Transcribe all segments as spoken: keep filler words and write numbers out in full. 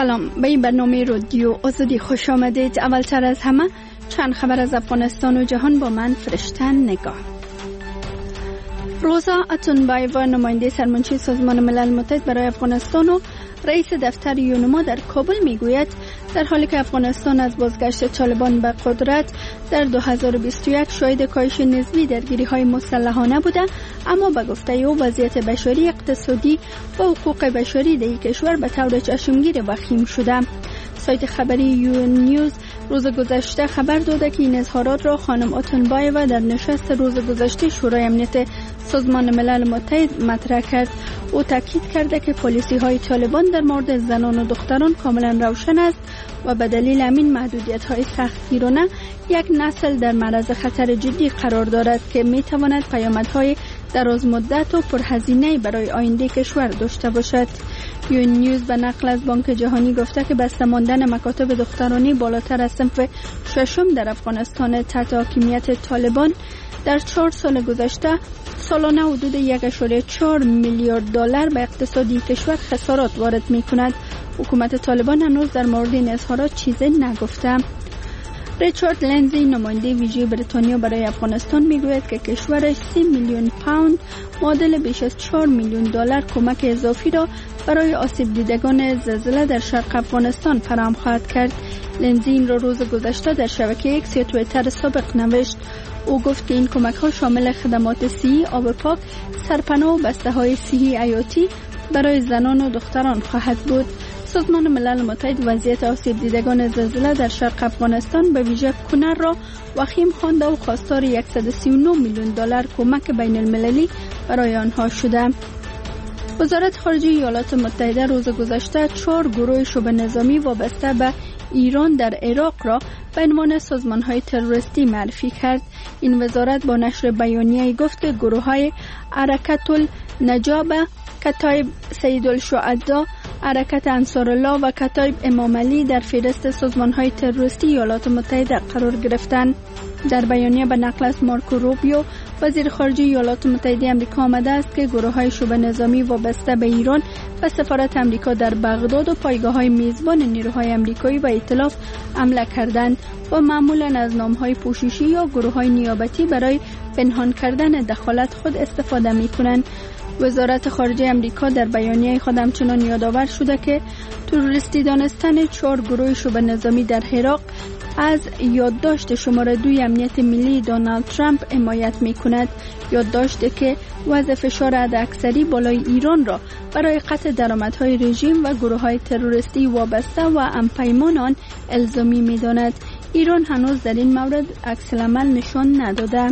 سلام، به این برنامه رادیو آزادی خوش آمدید. اولتر از همه چند خبر از افغانستان و جهان با من فرشتن نگاه. روزا اتونبایوا، نماینده سرمنشی سازمان ملل متحد برای افغانستان و رئیس دفتر یونما در کابل میگوید در حالی که افغانستان از بازگشت طالبان به قدرت در دو هزار و بیست و یک شاهد کاهش نسبی درگیری های مسلحانه بوده، اما به گفته او وضعیت بشری، اقتصادی و حقوق بشری در این کشور به طور چشمگیر وخیم شده. سایت خبری یو نیوز روز گذشته خبر داده که این اظهارات را خانم اتونبایوا در نشست روز گذشته شورای امنیت سازمان ملل متحد مطرح کرد. او تاکید کرده که پالیسی های طالبان در مورد زنان و دختران کاملا روشن است و به دلیل همین محدودیت های سختگیرانه یک نسل در معرض خطر جدی قرار دارد که می تواند پیامدهای دراز مدت و پرهزینه برای آینده کشور داشته باشد. یو نیوز به نقل از بانک جهانی گفته که بسته ماندن مکاتب دخترانی بالاتر از صنف ششم در افغانستان تحت حاکمیت طالبان در چهار سال گذشته سالانه حدود یک ممیز چهار میلیارد دلار به اقتصادی کشور خسارات وارد می کند. حکومت طالبان هنوز در مورد این اظهارات چیزی نگفته. ریچارد لنزی، نماینده ویژه بریتانیا برای افغانستان میگوید که کشورش سی میلیون پوند معادل بیش از چهار میلیون دلار کمک اضافی را برای آسیب دیدگان زلزله در شرق افغانستان فراهم خواهد کرد. لنزی این را روز گذشته در شبکه ایکس یا توییتر سابق نوشت. او گفت که این کمک ها شامل خدمات صحی، آب پاک، سرپناه و بسته های صحی حیاتی برای زنان و دختران خواهد بود. سازمان ملل متحد وضعیت آسیب دیدگان زلزله در شرق افغانستان به ویژه کنر را وخیم خوانده و خواستار صد و سی و نه میلیون دلار کمک بین المللی برای آنها شده. وزارت خارجه ایالات متحده روز گذشته چهار گروه شبه نظامی وابسته به ایران در عراق را به عنوان سازمان‌های تروریستی معرفی کرد. این وزارت با نشر بیانیه‌ای گفت که گروه‌های حرکت النجابه، کتایب سید الشهدا، حرکت انصارالله و کتایب امام علی در فهرست سازمان‌های تروریستی ایالات متحده قرار گرفتند. در بیانیه به نقل از مارکو روبیو، وزیر خارجه ایالات متحده آمریکا آمده است که گروه‌های شبه نظامی وابسته به ایران و سفارت آمریکا در بغداد و پایگاه‌های میزبان نیروهای آمریکایی و ائتلاف حمله کردند و معمولاً از نام‌های پوششی یا گروه‌های نیابتی برای پنهان کردن دخالت خود استفاده می‌کنند. وزارت خارجه آمریکا در بیانیه خود همچنان یادآور شده که تروریستی دانستن چهار گروه شبه نظامی در عراق از یادداشت شماره دوی امنیت ملی دونالد ترامپ حمایت می‌کند. یادداشت که وضع فشار حداکثری بالای ایران را برای قطع درآمدهای رژیم و گروه‌های تروریستی وابسته و همپیمان آن الزامی می‌داند. ایران هنوز در این مورد عکس‌العمل نشان نداده.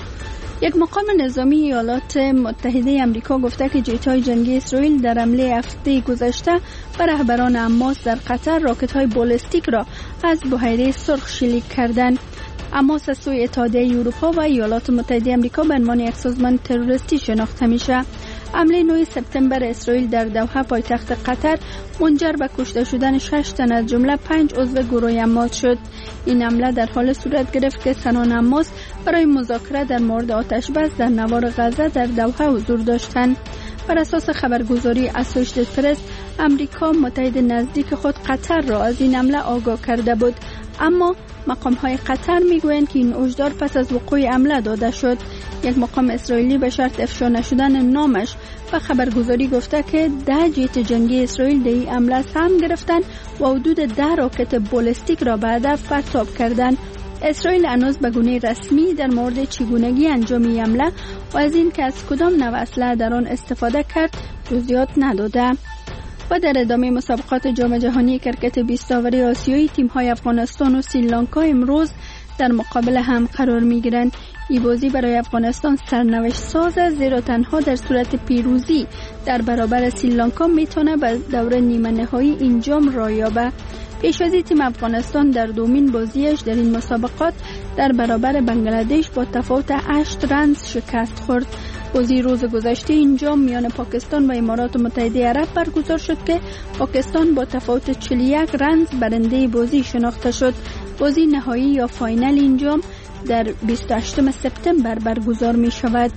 یک مقام نظامی ایالات متحده آمریکا گفته که جت‌های جنگی اسرائیل در حمله هفته گذشته به رهبران حماس در قطر راکت‌های بالستیک را از بحیره سرخ شلیک کردند. حماس از سوی اتحادیه اروپا و ایالات متحده آمریکا به عنوان یک سازمان تروریستی شناخته میشه. حمله نه سپتامبر اسرائیل در دوحه پایتخت قطر منجر به کشته شدن شش تن از جمله پنج عضو گروه حماس شد. این حمله در حال صورت گرفت که سران حماس برای مذاکره در مورد آتش بس در نوار غزه در دوحه حضور داشتند. بر اساس خبرگزاری اسوشیتد پرس، آمریکا متحد نزدیک خود قطر را از این حمله آگاه کرده بود، اما مقام های قطر میگویند که این هشدار پس از وقوع حمله داده شد. یک مقام اسرائیلی به شرط افشا نشدن نامش و خبرگزاری گفته که ده جت جنگی اسرائیل در این حمله سهم گرفتند و حدود ده راکت بالستیک را به هدف پرتاب کردند. اسرائیل هنوز به گونه رسمی در مورد چگونگی انجام این حمله و از این که از کدام نوع اسلحه در آن استفاده کرد جزئیات نداده. و در ادامه مسابقات جام جهانی کرکت بیست آوری آسیایی، تیم‌های افغانستان و سریلانکا امروز در مقابل هم قرار می‌گیرند. این بازی برای افغانستان سرنوشت ساز است، زیرا تنها در صورت پیروزی در برابر سریلانکا میتونه به دور نیمه نهایی این جام را یابه. پیشازی تیم افغانستان در دومین بازیش در این مسابقات در برابر بنگلادش با تفاوت هشت رنز شکست خورد. بازی روز گذشته این جام میان پاکستان و امارات متحده عرب برگزار شد که پاکستان با تفاوت چهل و یک رنز برنده بازی شناخته شد. بازی نهایی یا فاینال این جام در بیست و هشتم سپتامبر برگزار می شود.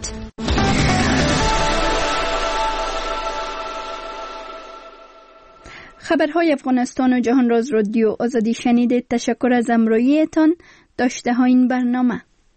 خبرهای افغانستان و جهان راز رادیو آزادی شنیدید. تشکر از همراهیتان. داشته ها این برنامه.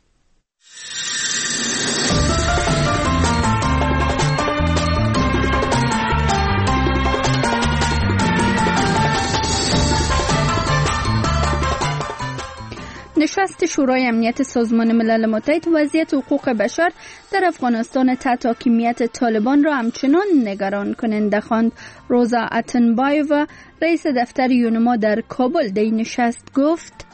نشست شورای امنیت سازمان ملل متحد وضعیت حقوق بشر در افغانستان تحت حاکمیت طالبان را همچنان نگران کننده خواند. روزا اتنبایووا رئیس دفتر یونما در کابل در این نشست گفت: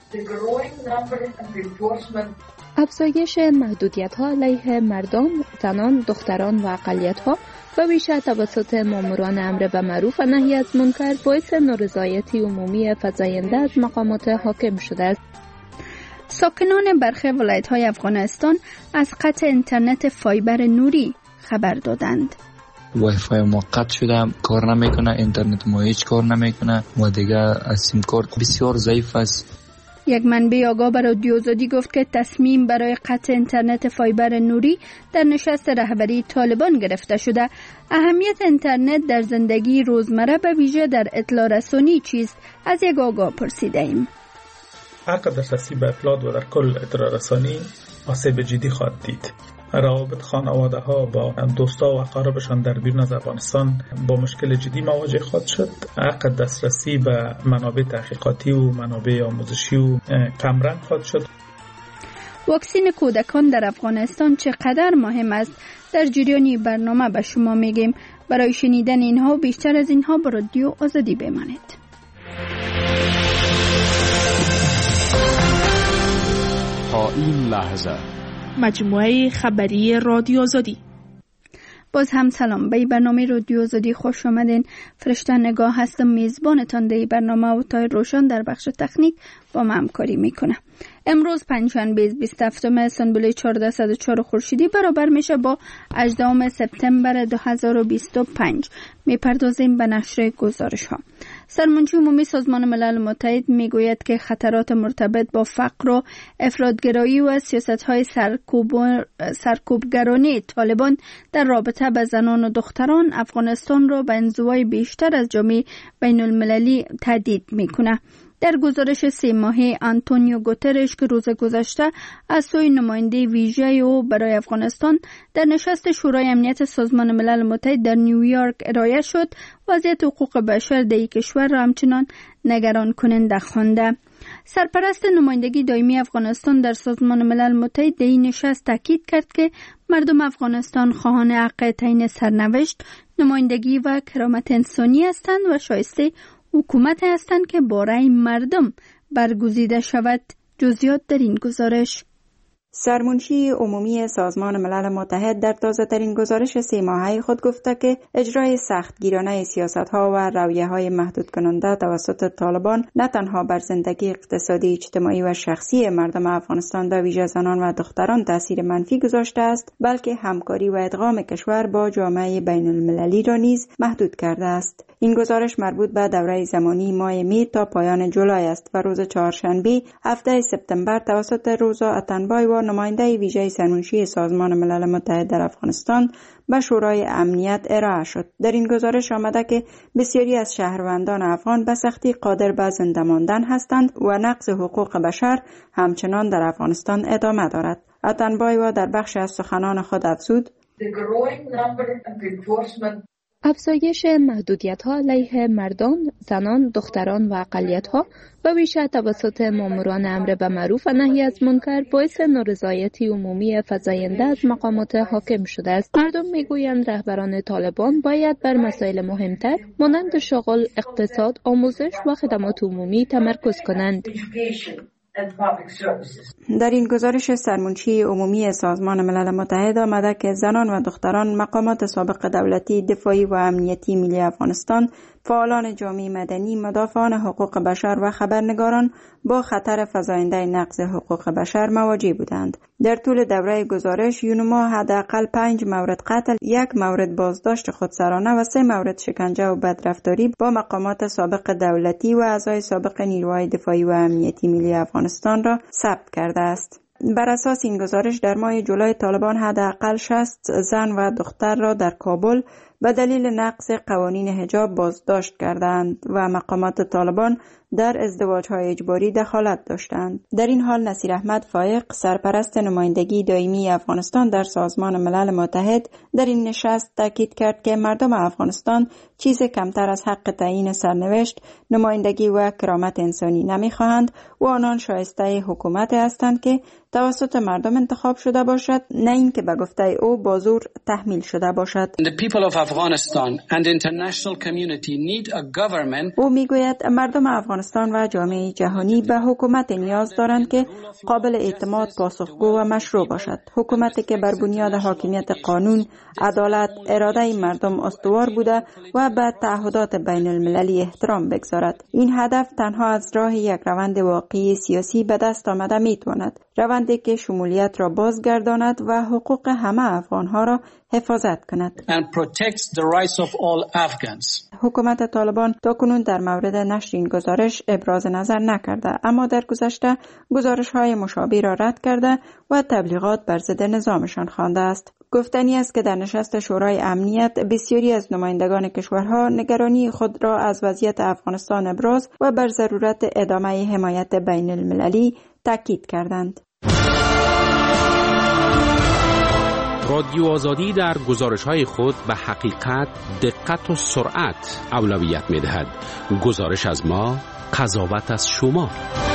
افزایش محدودیت‌ها علیه مردان، زنان، دختران و اقلیت‌ها و ویژه توسط ماموران امر بالمعروف و نهی از منکر باعث نارضایتی عمومی فزاینده از مقامات حاکم شده است. ساکنان برخی ولایت‌های افغانستان از قطع اینترنت فایبر نوری خبر دادند. وای فای ما قطع شده، کار نمیکنه، اینترنت ما هیچ کار نمیکنه و دیگه سیم کارت بسیار ضعیف است. یک منبع آگاه به رادیو آزادی گفت که تصمیم برای قطع اینترنت فایبر نوری در نشست رهبری طالبان گرفته شده. اهمیت اینترنت در زندگی روزمره به ویژه در اطلاع رسانی چیست؟ از یک آگاه پرسیده ایم. حق دسترسی به اطلاعات و در کل اطلاع رسانی آسیب جدی خواهد دید. روابط خانواده ها با دوستا و اقاربشان در بیرون از افغانستان با مشکل جدی مواجه خواهد شد. حق دسترسی به منابع تحقیقاتی و منابع آموزشی و کمرنگ خواهد شد. واکسین کودکان در افغانستان چقدر مهم است؟ در جریان برنامه به شما میگیم. برای شنیدن اینها و بیشتر از اینها با رادیو آزادی بمانید. تا این لحظه مجموعه خبری رادیو آزادی. باز هم سلام. به برنامه رادیو آزادی خوش آمدین. فرشته نگاه هستم، میزبانتان در برنامه و تای روشن در بخش تکنیک با ما همکاری میکنه. امروز پنجشنبه بیست و هفتم سنبله چهارصد و چهار خورشیدی برابر میشه با هجدهم سپتامبر دو هزار و بیست و پنج. میپردازیم به نشر گزارش ها. سرمنشی عمومی سازمان ملل متحد میگوید که خطرات مرتبط با فقر و افراطگرایی و سیاست‌های سرکوب سرکوبگرانه طالبان در رابطه با زنان و دختران افغانستان را به انزوای بیشتر از جامعه بین المللی تهدید میکنه. در گزارش سه ماهه آنتونیو گوترش که روز گذشته از سوی نماینده ویژه او برای افغانستان در نشست شورای امنیت سازمان ملل متحد در نیویورک ارائه شد، وضعیت حقوق بشر در این کشور را همچنان نگران کننده خوانده. سرپرست نمایندگی دائمی افغانستان در سازمان ملل متحد در این نشست تاکید کرد که مردم افغانستان خواهان حق تعیین سرنوشت، نمایندگی و کرامت انسانی هستند و شایسته حکومت هستند که با رأی مردم برگزیده شود. جزئیات در این گزارش. سرمنشی عمومی سازمان ملل متحد در تازه‌ترین گزارش سه ماهه خود گفته که اجرای سختگیرانه سیاست‌ها و رویه‌های محدود کننده توسط طالبان نه تنها بر زندگی اقتصادی، اجتماعی و شخصی مردم افغانستان به ویژه زنان و دختران تاثیر منفی گذاشته است، بلکه همکاری و ادغام کشور با جامعه بین المللی را نیز محدود کرده است. این گزارش مربوط به دوره زمانی ماه می تا پایان جولای است و روز چهارشنبه هفده سپتامبر توسط روزا اتنبایووا نماینده ویژه سرمنشی سازمان ملل متحد در افغانستان به شورای امنیت ارائه شد. در این گزارش آمده که بسیاری از شهروندان افغان به سختی قادر به زنده ماندن هستند و نقض حقوق بشر همچنان در افغانستان ادامه دارد. اتنبایووا در بخش از سخنان خود افزود: افزایش محدودیت‌ها علیه مردان، زنان، دختران و اقلیت‌ها و ویژه توسط ماموران امر بالمعروف و نهی از منکر باعث نارضایتی عمومی فزاینده از مقامات حاکم شده است. مردم میگویند رهبران طالبان باید بر مسائل مهمتر مانند شغل، اقتصاد، آموزش و خدمات عمومی تمرکز کنند. در این گزارش سرمنشی عمومی سازمان ملل متحد آمده که زنان و دختران، مقامات سابق دولتی، دفاعی و امنیتی ملی افغانستان، فعالان جامعه مدنی، مدافعان حقوق بشر و خبرنگاران با خطر فزاینده نقض حقوق بشر مواجه بودند. در طول دوره گزارش یونما حداقل پنج مورد قتل، یک مورد بازداشت خودسرانه و سه مورد شکنجه و بدرفتاری با مقامات سابق دولتی و اعضای سابق نیروهای دفاعی و امنیتی ملی افغانستان را ثبت کرده است. بر اساس این گزارش در ماه جولای طالبان حداقل شصت زن و دختر را در کابل، به دلیل نقض قوانین حجاب بازداشت کردند و مقامات طالبان در ازدواج‌های اجباری دخالت داشتند. در این حال نصیر احمد فائق، سرپرست نمایندگی دائمی افغانستان در سازمان ملل متحد، در این نشست تاکید کرد که مردم افغانستان چیز کمتر از حق تعیین سرنوشت، نمایندگی و کرامت انسانی نمی‌خواهند و آنان شایسته حکومت هستند که توسط مردم انتخاب شده باشد، نه اینکه به گفته او با زور تحمیل شده باشد. The people of Afghanistan and the international community need a government. او میگوید مردم افغانستان و جامعه جهانی به حکومت نیاز دارند که قابل اعتماد، پاسخگو و مشروع باشد. حکومتی که بر بنیاد حاکمیت قانون، عدالت، اراده مردم استوار بوده و به تعهدات بین المللی احترام بگذارد. این هدف تنها از راه یک روند واقعی سیاسی به دست آمده میتواند. روندی که شمولیت را بازگرداند و حقوق همه افغانها را حفاظت کند. And protects the rights of all Afghans. حکومت طالبان تاکنون در مورد نشر این گزارش ابراز نظر نکرده، اما در گذشته گزارش‌های مشابه را رد کرده و تبلیغات بر ضد نظامشان خوانده است. گفتنی است که در نشست شورای امنیت بسیاری از نمایندگان کشورها نگرانی خود را از وضعیت افغانستان ابراز و بر ضرورت ادامه حمایت بین المللی تاکید کردند. رادیو آزادی در گزارش‌های خود به حقیقت، دقت و سرعت اولویت می‌دهد. گزارش از ما، قضاوت از شما.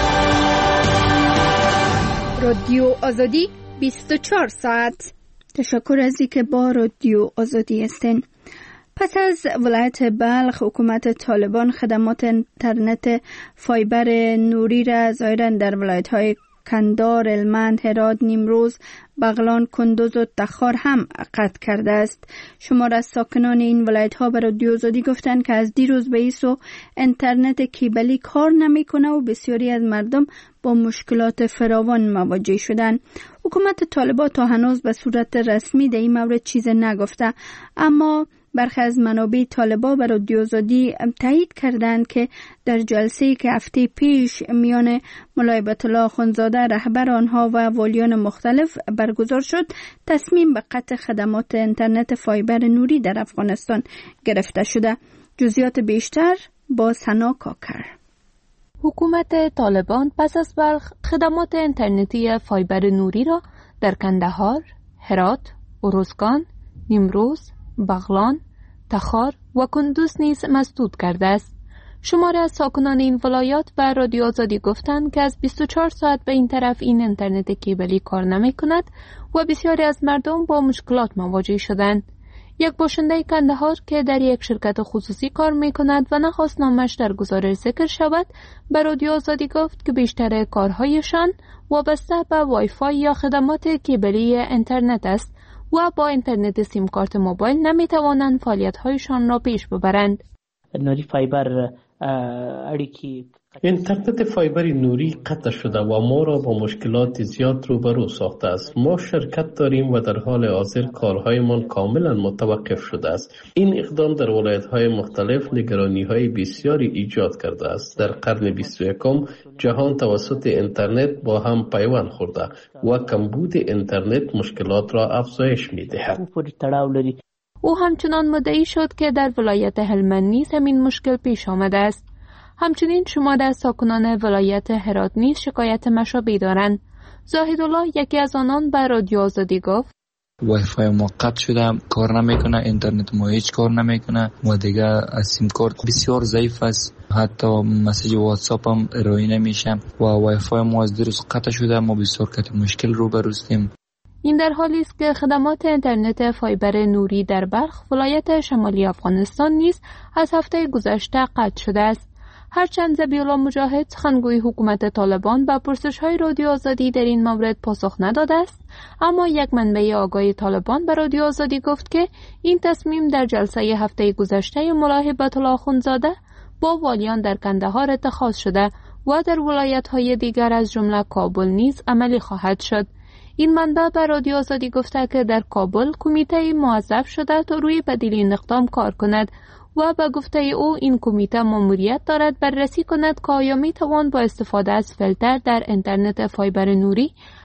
رادیو آزادی بیست و چهار ساعت. تشکر از اینکه با رادیو آزادی هستین. پس از ولایت بلخ، حکومت طالبان خدمات اینترنت فایبر نوری را ظاهراً در ولایت‌های کندهار، هلمند، هرات، نیمروز، بغلان، کندوز و تخار هم قطع کرده است. شمار از ساکنان این ولایت‌ها به رادیو آزادی گفتند که از دیروز به ایسو اینترنت کیبلی کار نمی‌کنه و بسیاری از مردم با مشکلات فراوان مواجه شدند. حکومت طالبان تا هنوز به صورت رسمی در این مورد چیز نگفته، اما برخی از منابع طالبان به رادیو آزادی تایید کردند که در جلسه‌ای که هفته پیش میان مولای بیت‌الله آخوندزاده رهبر آنها و والیان مختلف برگزار شد، تصمیم به قطع خدمات اینترنت فایبر نوری در افغانستان گرفته شده. جزئیات بیشتر با سنا کاکر. حکومت طالبان پس از بلخ خدمات اینترنتی فایبر نوری را در کندهار، هرات، ارزگان، نیمروز، بغلان، تخار و کندوز نیز مسدود کرده است. شماری از ساکنان این ولایات به رادیو آزادی گفتند که از بیست و چهار ساعت به این طرف این اینترنت کیبلی کار نمی کند و بسیاری از مردم با مشکلات مواجه شدند. یک باشنده کندهار که در یک شرکت خصوصی کار می کند و نخواست نامش در گزارش ذکر شود، به رادیو آزادی گفت که بیشتر کارهایشان وابسته به وای فای یا خدمات کیبلی اینترنت است و با اینترنت سیم کارت موبایل نمی توانند فعالیت‌هایشان را پیش ببرند. نوری فایبر اړیکی اینترنت فایبر نوری قطع شده و ما را با مشکلات زیاد روبرو ساخته است. ما شرکت داریم و در حال حاضر کارهایمان کاملا متوقف شده است. این اقدام در ولایت‌های مختلف نگرانی‌های بسیاری ایجاد کرده است. در قرن بیست و یکم جهان توسط اینترنت با هم پیوند خورده و کمبود اینترنت مشکلات را افزایش می‌دهد. او همچنان مدعی شد که در ولایت هلمند نیز همین مشکل پیش آمده است. همچنین شمار از ساکنان ولایت هرات نیز شکایت مشابه دارند. زاهدالله یکی از آنان به رادیو آزادی گفت وای فای ما قطع شده، کار نمیکنه، اینترنت ما هیچ کار نمیکنه و دیگه از سیم کارت بسیار ضعیف است، حتی مسیج واتساپ هم ارائه نمیشه و وای فای ما از دیروز قطع شده. ما بسیار کت مشکل رو بروستیم. این در حالی است که خدمات اینترنت فایبر نوری در بلخ ولایت شمالی افغانستان نیز از هفته گذشته قطع شده است. هرچند ذبیح‌الله مجاهد سخنگوی حکومت طالبان به پرسش‌های رادیو آزادی در این مورد پاسخ نداده است، اما یک منبع آگاه طالبان به رادیو آزادی گفت که این تصمیم در جلسه هفته گذشته مولای بیت‌الله آخوندزاده با والیان در کندهار اتخاذ شده و در ولایت‌های دیگر از جمله کابل نیز عملی خواهد شد. این منبع به رادیو آزادی گفته که در کابل کمیته موظف شده تا روی بدیل این اقدام کار کند و به گفته او این کمیته مأموریت دارد بررسی کند که آیا می توان با استفاده از فیلتر در اینترنت فایبر نوری